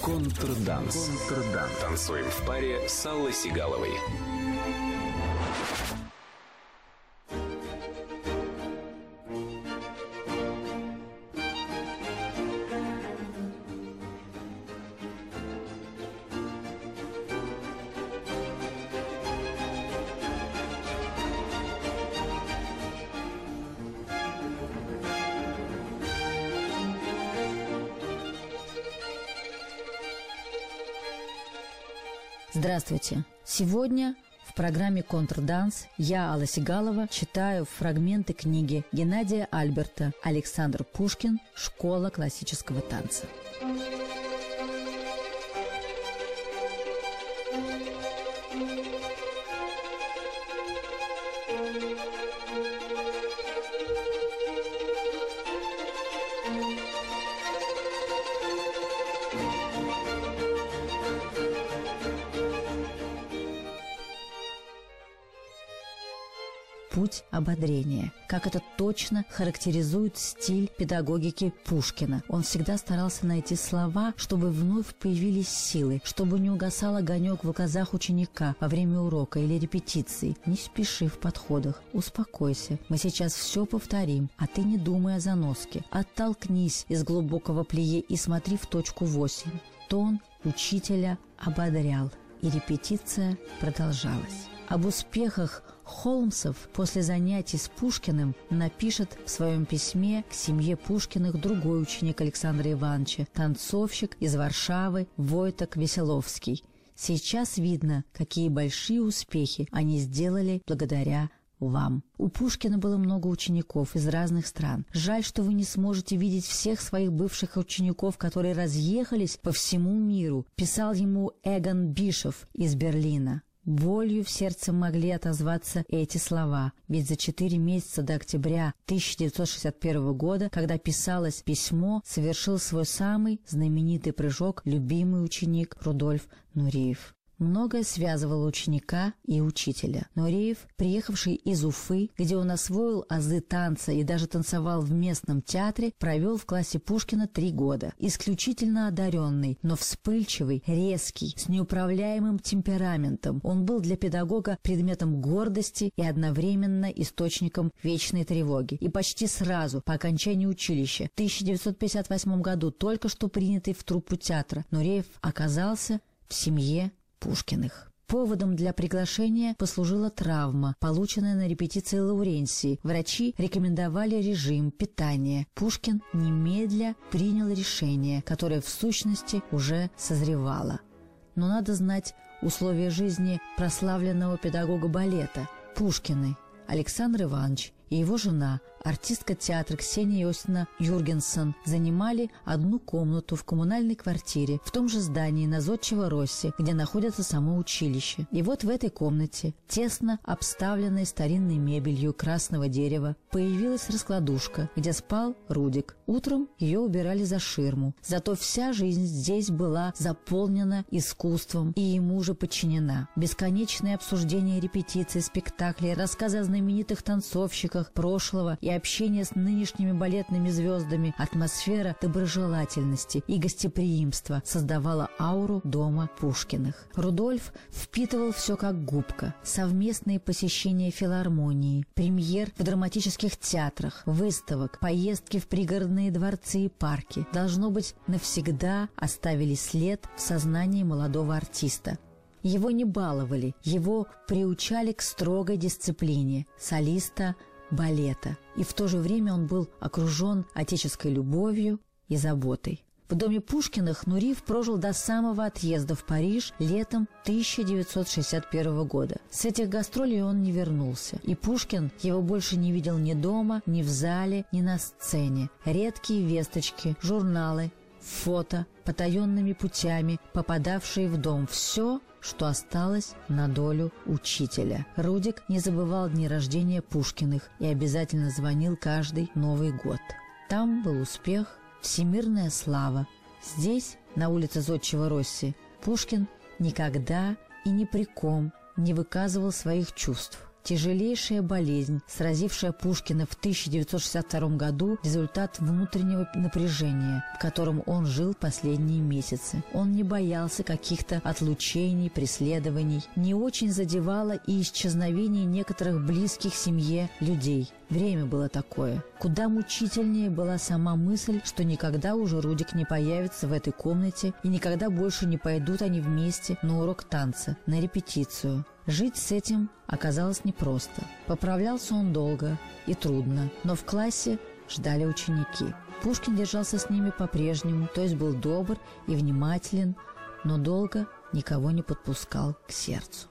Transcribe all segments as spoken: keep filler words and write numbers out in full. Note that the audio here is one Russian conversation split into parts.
Контрданс. Контрданс. Танцуем в паре с Аллой Сигаловой. Здравствуйте! Сегодня в программе «Контрданс» я, Алла Сигалова, читаю фрагменты книги Геннадия Альберта «Александр Пушкин. Школа классического танца». Путь ободрения. Как это точно характеризует стиль педагогики Пушкина. Он всегда старался найти слова, чтобы вновь появились силы, чтобы не угасал огонек в глазах ученика во время урока или репетиции. Не спеши в подходах, успокойся. Мы сейчас все повторим, а ты не думай о заноске. Оттолкнись из глубокого плие и смотри в точку восемь. Тон учителя ободрял, и репетиция продолжалась. Об успехах Холмсов после занятий с Пушкиным напишет в своем письме к семье Пушкиных другой ученик Александра Ивановича, танцовщик из Варшавы Войток Веселовский. Сейчас видно, какие большие успехи они сделали благодаря вам. У Пушкина было много учеников из разных стран. Жаль, что вы не сможете видеть всех своих бывших учеников, которые разъехались по всему миру, писал ему Эгон Бишоф из Берлина. Болью в сердце могли отозваться эти слова, ведь за четыре месяца до октября тысяча девятьсот шестьдесят первого года, когда писалось письмо, совершил свой самый знаменитый прыжок любимый ученик Рудольф Нуреев. Многое связывало ученика и учителя. Нуреев, приехавший из Уфы, где он освоил азы танца и даже танцевал в местном театре, провел в классе Пушкина три года. Исключительно одаренный, но вспыльчивый, резкий, с неуправляемым темпераментом. Он был для педагога предметом гордости и одновременно источником вечной тревоги. И почти сразу, по окончании училища, в тысяча девятьсот пятьдесят восьмом году, только что принятый в труппу театра, Нуреев оказался в семье Пушкиных. Поводом для приглашения послужила травма, полученная на репетиции Лауренсии. Врачи рекомендовали режим питания. Пушкин немедля принял решение, которое в сущности уже созревало. Но надо знать условия жизни прославленного педагога балета. Пушкины Александр Иванович и его жена, артистка театра Ксения Иосифовна Юргенсон, занимали одну комнату в коммунальной квартире в том же здании на Зодчего-Росси, где находится само училище. И вот в этой комнате, тесно обставленной старинной мебелью красного дерева, появилась раскладушка, где спал Рудик. Утром ее убирали за ширму. Зато вся жизнь здесь была заполнена искусством и ему же подчинена. Бесконечные обсуждения репетиций, спектаклей, рассказы о знаменитых танцовщиках прошлого и общение с нынешними балетными звездами, атмосфера доброжелательности и гостеприимства создавала ауру дома Пушкиных. Рудольф впитывал все как губка. Совместные посещения филармонии, премьер в драматических театрах, выставок, поездки в пригородные дворцы и парки, должно быть, навсегда оставили след в сознании молодого артиста. Его не баловали, его приучали к строгой дисциплине солиста балета, и в то же время он был окружен отеческой любовью и заботой. В доме Пушкиных Нуреев прожил до самого отъезда в Париж летом тысяча девятьсот шестьдесят первого года. С этих гастролей он не вернулся, и Пушкин его больше не видел ни дома, ни в зале, ни на сцене. Редкие весточки, журналы, фото, потаенными путями, попадавшие в дом. Все, что осталось на долю учителя. Рудик не забывал дни рождения Пушкиных и обязательно звонил каждый Новый год. Там был успех, всемирная слава. Здесь, на улице Зодчего-Росси, Пушкин никогда и ни при ком не выказывал своих чувств. Тяжелейшая болезнь, сразившая Пушкина в тысяча девятьсот шестьдесят втором году, результат внутреннего напряжения, в котором он жил последние месяцы. Он не боялся каких-то отлучений, преследований. Не очень задевало и исчезновение некоторых близких семье людей. Время было такое. Куда мучительнее была сама мысль, что никогда уже Рудик не появится в этой комнате и никогда больше не пойдут они вместе на урок танца, на репетицию. Жить с этим оказалось непросто. Поправлялся он долго и трудно, но в классе ждали ученики. Пушкин держался с ними по-прежнему, то есть был добр и внимателен, но долго никого не подпускал к сердцу.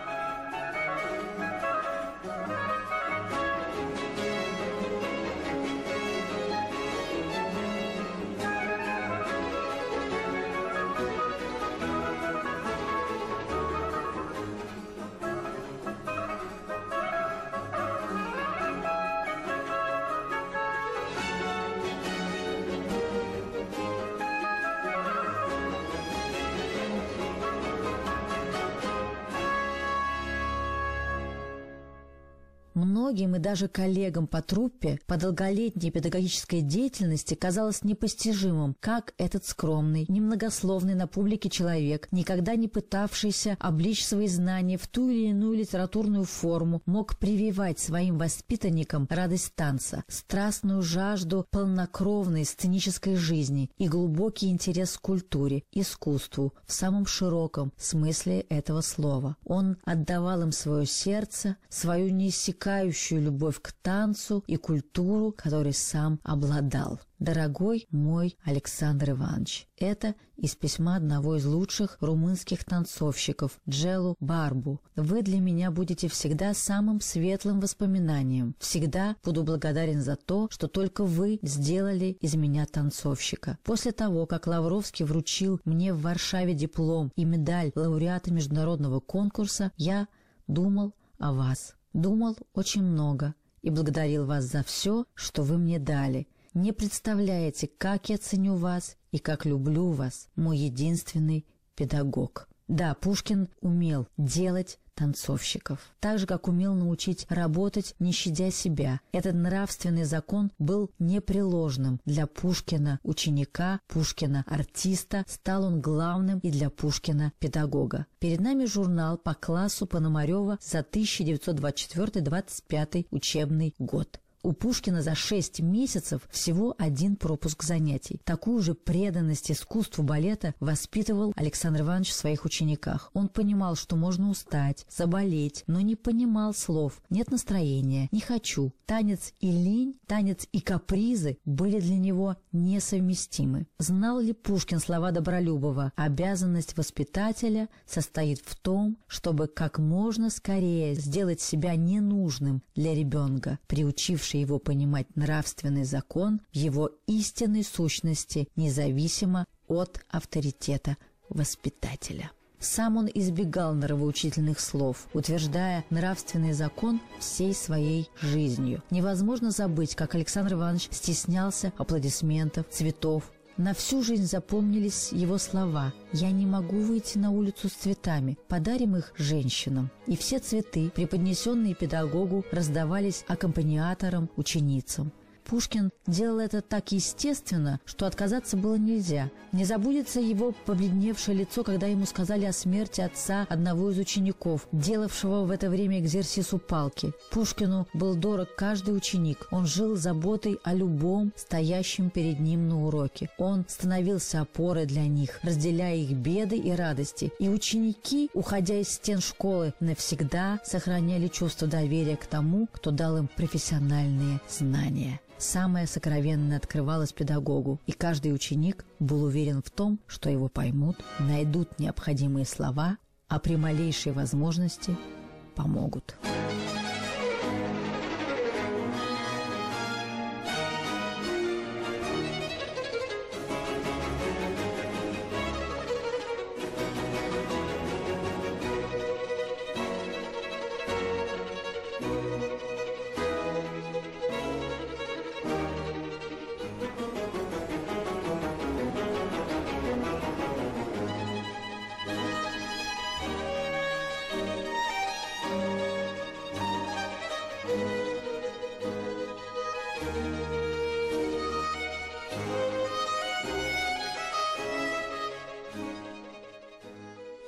Многим и даже коллегам по труппе по долголетней педагогической деятельности казалось непостижимым, как этот скромный, немногословный на публике человек, никогда не пытавшийся облечь свои знания в ту или иную литературную форму, мог прививать своим воспитанникам радость танца, страстную жажду полнокровной сценической жизни и глубокий интерес к культуре, искусству в самом широком смысле этого слова. Он отдавал им свое сердце, свою неиссякаемую любовь к танцу и культуру, которой сам обладал. «Дорогой мой Александр Иванович», это из письма одного из лучших румынских танцовщиков, Джелу Барбу. «Вы для меня будете всегда самым светлым воспоминанием. Всегда буду благодарен за то, что только вы сделали из меня танцовщика. После того, как Лавровский вручил мне в Варшаве диплом и медаль лауреата международного конкурса, я думал о вас. Думал очень много и благодарил вас за все, что вы мне дали. Не представляете, как я ценю вас и как люблю вас, мой единственный педагог». Да, Пушкин умел делать танцовщиков, так же, как умел научить работать, не щадя себя. Этот нравственный закон был непреложным. Для Пушкина ученика, Пушкина артиста, стал он главным и для Пушкина педагога. Перед нами журнал по классу Пономарева за тысяча девятьсот двадцать четвёртый — двадцать пятый учебный год. У Пушкина за шесть месяцев всего один пропуск занятий. Такую же преданность искусству балета воспитывал Александр Иванович в своих учениках. Он понимал, что можно устать, заболеть, но не понимал слов. Нет настроения, не хочу. Танец и лень, танец и капризы были для него несовместимы. Знал ли Пушкин слова Добролюбова? Обязанность воспитателя состоит в том, чтобы как можно скорее сделать себя ненужным для ребенка, приучивший его понимать нравственный закон в его истинной сущности, независимо от авторитета воспитателя. Сам он избегал нравоучительных слов, утверждая нравственный закон всей своей жизнью. Невозможно забыть, как Александр Иванович стеснялся аплодисментов, цветов. На всю жизнь запомнились его слова: «Я не могу выйти на улицу с цветами, подарим их женщинам». И все цветы, преподнесенные педагогу, раздавались аккомпаниаторам, ученицам. Пушкин делал это так естественно, что отказаться было нельзя. Не забудется его побледневшее лицо, когда ему сказали о смерти отца одного из учеников, делавшего в это время экзерсис у палки. Пушкину был дорог каждый ученик. Он жил заботой о любом, стоящем перед ним на уроке. Он становился опорой для них, разделяя их беды и радости. И ученики, уходя из стен школы, навсегда сохраняли чувство доверия к тому, кто дал им профессиональные знания. Самое сокровенное открывалось педагогу, и каждый ученик был уверен в том, что его поймут, найдут необходимые слова, а при малейшей возможности помогут.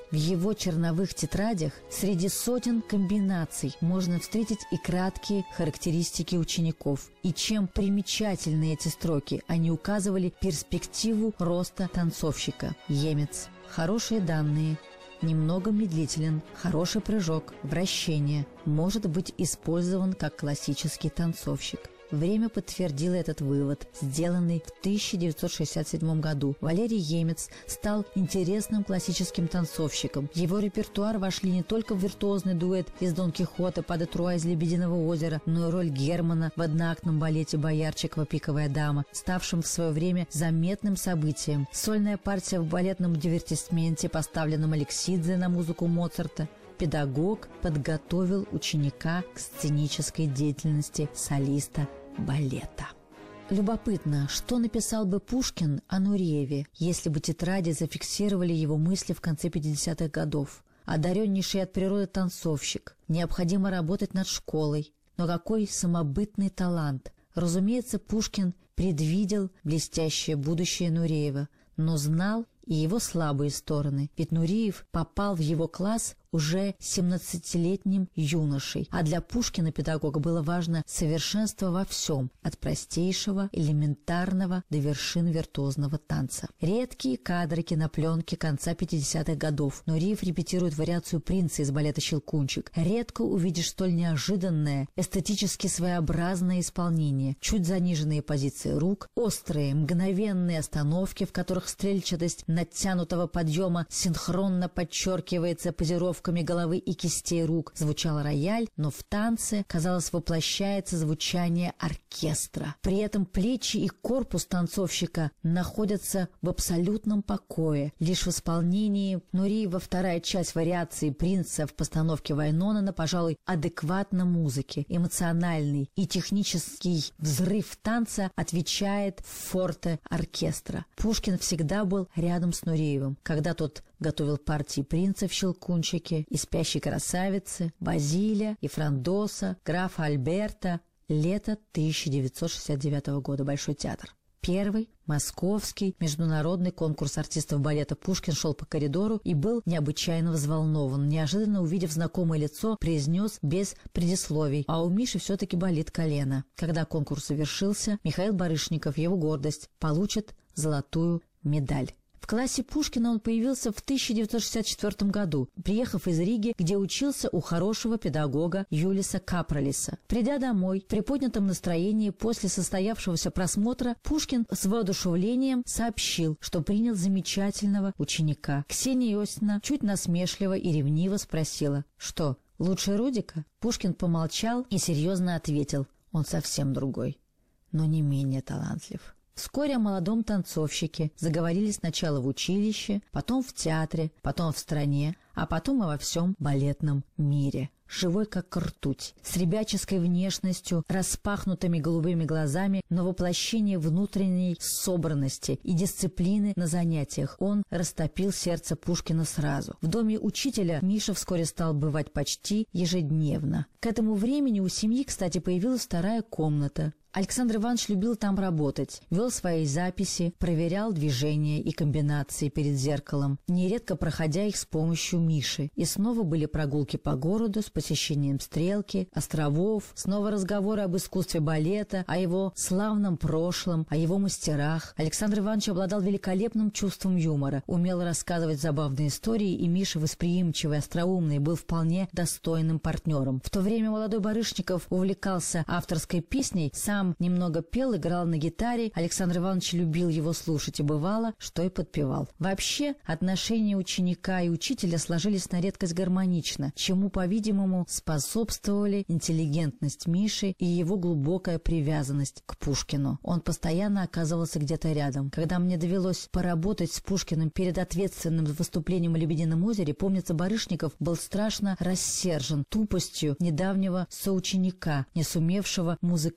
В его черновых тетрадях среди сотен комбинаций можно встретить и краткие характеристики учеников. И чем примечательны эти строки, они указывали перспективу роста танцовщика. Емец. Хорошие данные. Немного медлителен, хороший прыжок, вращение. Может быть использован как классический танцовщик. Время подтвердило этот вывод, сделанный в тысяча девятьсот шестьдесят седьмом году. Валерий Емец стал интересным классическим танцовщиком. В его репертуар вошли не только виртуозный дуэт из Дон Кихота «Па де Труа» из «Лебединого озера», но и роль Германа в одноактном балете «Боярчикова. Пиковая дама», ставшем в свое время заметным событием. Сольная партия в балетном дивертисменте, поставленном Алексидзе на музыку Моцарта. Педагог подготовил ученика к сценической деятельности солиста балета. Любопытно, что написал бы Пушкин о Нурееве, если бы тетради зафиксировали его мысли в конце пятидесятых годов. Одареннейший от природы танцовщик, необходимо работать над школой. Но какой самобытный талант! Разумеется, Пушкин предвидел блестящее будущее Нуреева, но знал и его слабые стороны, ведь Нуреев попал в его класс уже семнадцатилетним юношей, а для Пушкина, педагога, было важно совершенство во всем, от простейшего, элементарного до вершин виртуозного танца. Редкие кадры кинопленки конца пятидесятых годов. Нуреев репетирует вариацию принца из балета «Щелкунчик». Редко увидишь столь неожиданное, эстетически своеобразное исполнение, чуть заниженные позиции рук, острые, мгновенные остановки, в которых стрельчатость натянутого подъема синхронно подчеркивается позировкой головы и кистей рук. Звучал рояль, но в танце, казалось, воплощается звучание оркестра. При этом плечи и корпус танцовщика находятся в абсолютном покое. Лишь в исполнении Нуреева вторая часть вариации принца в постановке Вайнонена, пожалуй, адекватна музыке. Эмоциональный и технический взрыв танца отвечает форте оркестра. Пушкин всегда был рядом с Нуреевым, когда тот готовил партии принца в «Щелкунчике» и «Спящей красавицы», Базиля и Франдоса, графа Альберта. Лето тысяча девятьсот шестьдесят девятого года. Большой театр. Первый московский международный конкурс артистов балета. Пушкин шел по коридору и был необычайно взволнован. Неожиданно, увидев знакомое лицо, произнес без предисловий: «А у Миши все-таки болит колено». Когда конкурс завершился, Михаил Барышников, его гордость, получит золотую медаль. В классе Пушкина он появился в тысяча девятьсот шестьдесят четвёртом году, приехав из Риги, где учился у хорошего педагога Юлиса Капралиса. Придя домой, в приподнятом настроении после состоявшегося просмотра, Пушкин с воодушевлением сообщил, что принял замечательного ученика. Ксения Иосифовна чуть насмешливо и ревниво спросила: «Что, лучше Рудика?» Пушкин помолчал и серьезно ответил: «Он совсем другой, но не менее талантлив». Вскоре о молодом танцовщике заговорили сначала в училище, потом в театре, потом в стране, а потом и во всем балетном мире. Живой как ртуть, с ребяческой внешностью, распахнутыми голубыми глазами, но воплощение внутренней собранности и дисциплины на занятиях, он растопил сердце Пушкина сразу. В доме учителя Миша вскоре стал бывать почти ежедневно. К этому времени у семьи, кстати, появилась вторая комната. Александр Иванович любил там работать, вел свои записи, проверял движения и комбинации перед зеркалом, нередко проходя их с помощью Миши. И снова были прогулки по городу с посещением Стрелки, островов, снова разговоры об искусстве балета, о его славном прошлом, о его мастерах. Александр Иванович обладал великолепным чувством юмора, умел рассказывать забавные истории, и Миша, восприимчивый, остроумный, был вполне достойным партнером. В то время молодой Барышников увлекался авторской песней, сам немного пел, играл на гитаре. Александр Иванович любил его слушать, и бывало, что и подпевал. Вообще, отношения ученика и учителя сложились на редкость гармонично, чему, по-видимому, способствовали интеллигентность Миши и его глубокая привязанность к Пушкину. Он постоянно оказывался где-то рядом. Когда мне довелось поработать с Пушкиным перед ответственным выступлением о «Лебедином озере», помнится, Барышников был страшно рассержен тупостью недавнего соученика, не сумевшего музыкально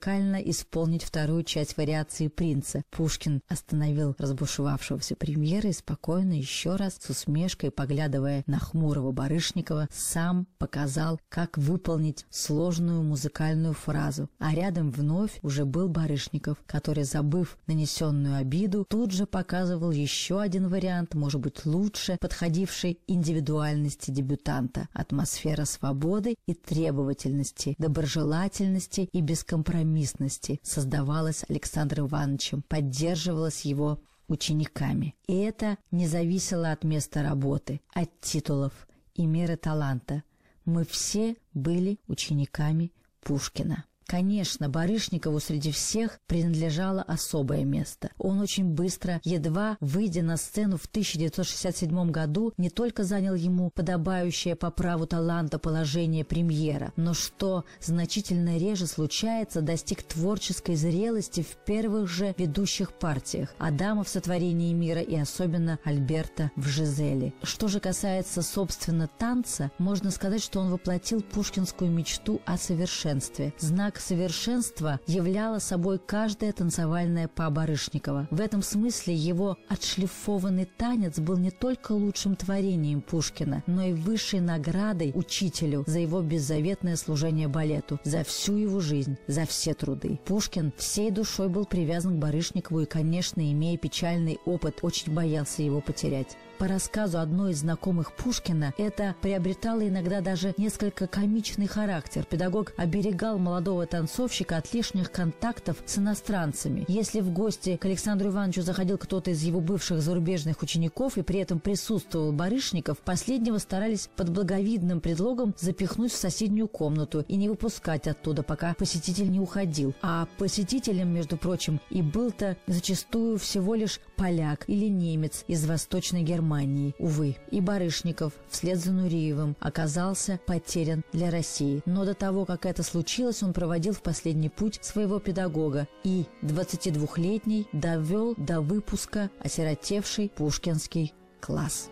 исполнить вторую часть вариации «Принца». Пушкин остановил разбушевавшегося премьера и спокойно еще раз, с усмешкой, поглядывая на хмурого Барышникова, сам показал, как выполнить сложную музыкальную фразу. А рядом вновь уже был Барышников, который, забыв нанесенную обиду, тут же показывал еще один вариант, может быть, лучше подходивший индивидуальности дебютанта. Атмосфера свободы и требовательности, доброжелательности и бескомпромиссности создавалась Александром Ивановичем, поддерживалась его учениками. И это не зависело от места работы, от титулов и меры таланта. Мы все были учениками Пушкина. Конечно, Барышникову среди всех принадлежало особое место. Он очень быстро, едва выйдя на сцену в тысяча девятьсот шестьдесят седьмом году, не только занял ему подобающее по праву таланта положение премьера, но, что значительно реже случается, достиг творческой зрелости в первых же ведущих партиях Адама в «Сотворении мира» и особенно Альберта в «Жизели». Что же касается, собственно, танца, можно сказать, что он воплотил пушкинскую мечту о совершенстве. Знак совершенства являла собой каждая танцевальная па Барышникова. В этом смысле его отшлифованный танец был не только лучшим творением Пушкина, но и высшей наградой учителю за его беззаветное служение балету, за всю его жизнь, за все труды. Пушкин всей душой был привязан к Барышникову и, конечно, имея печальный опыт, очень боялся его потерять. По рассказу одной из знакомых Пушкина, это приобретало иногда даже несколько комичный характер. Педагог оберегал молодого танцовщика от лишних контактов с иностранцами. Если в гости к Александру Ивановичу заходил кто-то из его бывших зарубежных учеников и при этом присутствовал Барышников, последнего старались под благовидным предлогом запихнуть в соседнюю комнату и не выпускать оттуда, пока посетитель не уходил. А посетителем, между прочим, и был-то зачастую всего лишь поляк или немец из Восточной Германии. Увы, и Барышников вслед за Нуриевым оказался потерян для России. Но до того, как это случилось, он проводил в последний путь своего педагога и, двадцатидвухлетний, довел до выпуска осиротевший пушкинский класс.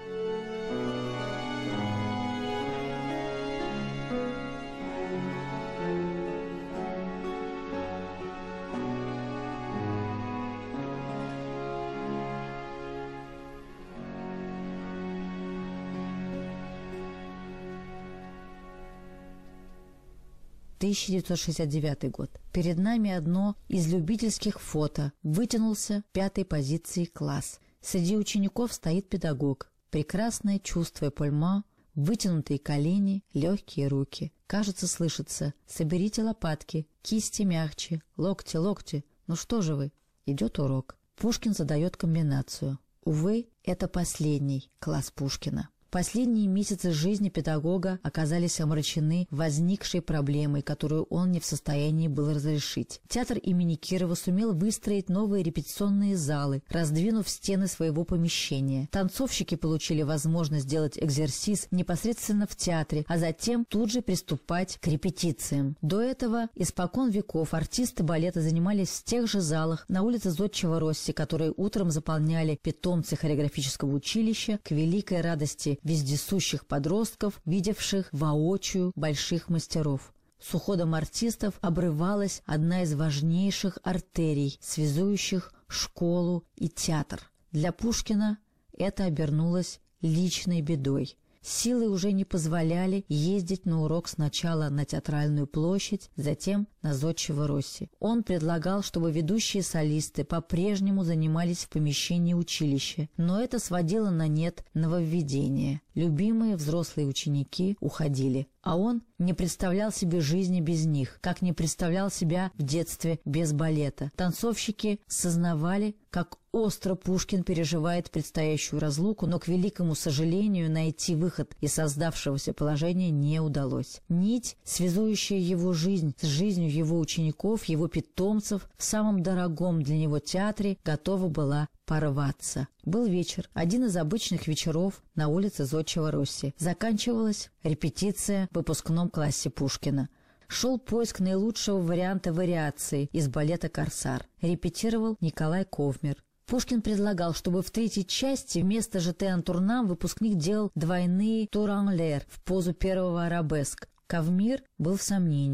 тысяча девятьсот шестьдесят девятый год. Перед нами одно из любительских фото. Вытянулся пятой позиции класс. Среди учеников стоит педагог. Прекрасное чувство эпольма, вытянутые колени, легкие руки. Кажется, слышится: соберите лопатки, кисти мягче, локти, локти. Ну что же вы? Идет урок. Пушкин задает комбинацию. Увы, это последний класс Пушкина. Последние месяцы жизни педагога оказались омрачены возникшей проблемой, которую он не в состоянии был разрешить. Театр имени Кирова сумел выстроить новые репетиционные залы, раздвинув стены своего помещения. Танцовщики получили возможность делать экзерсис непосредственно в театре, а затем тут же приступать к репетициям. До этого испокон веков артисты балета занимались в тех же залах на улице Зодчего Росси, которые утром заполняли питомцы хореографического училища, к великой радости вездесущих подростков, видевших воочию больших мастеров. С уходом артистов обрывалась одна из важнейших артерий, связующих школу и театр. Для Пушкина это обернулось личной бедой. Силы уже не позволяли ездить на урок сначала на Театральную площадь, затем на Зодчего Росси. Он предлагал, чтобы ведущие солисты по-прежнему занимались в помещении училища, но это сводило на нет нововведение. Любимые взрослые ученики уходили, а он не представлял себе жизни без них, как не представлял себя в детстве без балета. Танцовщики сознавали, как остро Пушкин переживает предстоящую разлуку, но, к великому сожалению, найти выход из создавшегося положения не удалось. Нить, связующая его жизнь с жизнью его учеников, его питомцев, в самом дорогом для него театре, готова была порваться. Был вечер, один из обычных вечеров на улице Зодчего Росси. Заканчивалась репетиция в выпускном классе Пушкина. Шел поиск наилучшего варианта вариации из балета «Корсар». Репетировал Николай Ковмер. Пушкин предлагал, чтобы в третьей части вместо «Жете ан-турнам» выпускник делал двойные тур ан лэр в позу первого арабеск. Ковмир был в сомнениях.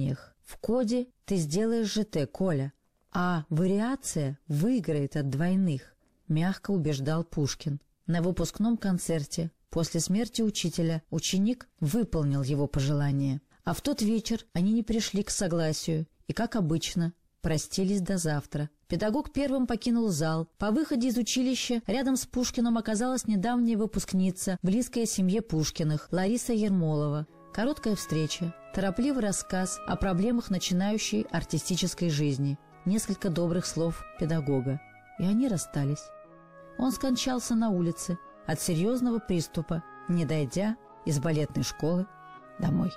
В коде ты сделаешь ЖТ, Коля, а вариация выиграет от двойных, мягко убеждал Пушкин. На выпускном концерте после смерти учителя ученик выполнил его пожелание. А в тот вечер они не пришли к согласию и, как обычно, простились до завтра. Педагог первым покинул зал. По выходе из училища рядом с Пушкиным оказалась недавняя выпускница, близкая семье Пушкиных, Лариса Ермолова. Короткая встреча, торопливый рассказ о проблемах начинающей артистической жизни, несколько добрых слов педагога. И они расстались. Он скончался на улице от серьезного приступа, не дойдя из балетной школы домой.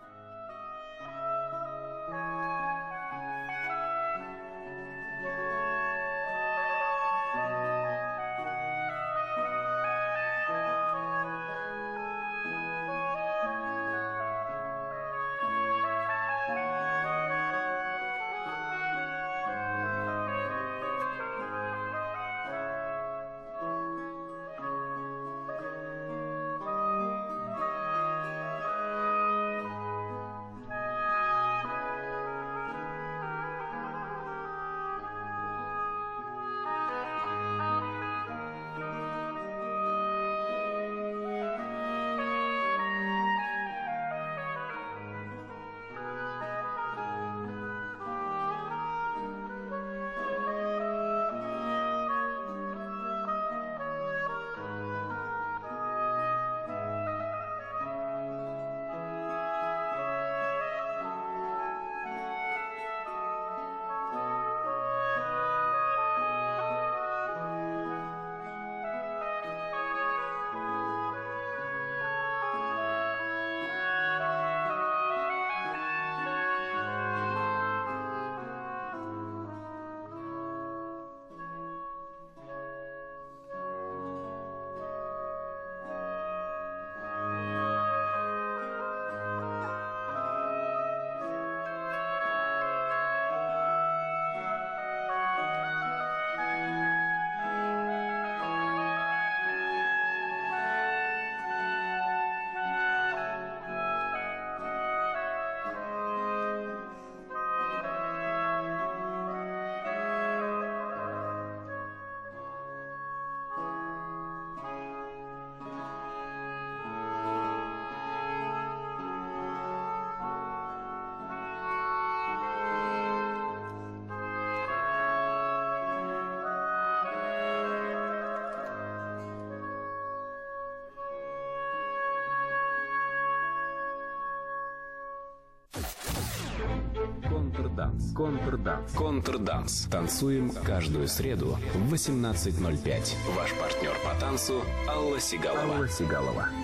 Контрданс. Контрданс. Контрданс. Танцуем каждую среду в восемнадцать ноль пять. Ваш партнер по танцу Алла Сигалова. Алла Сигалова.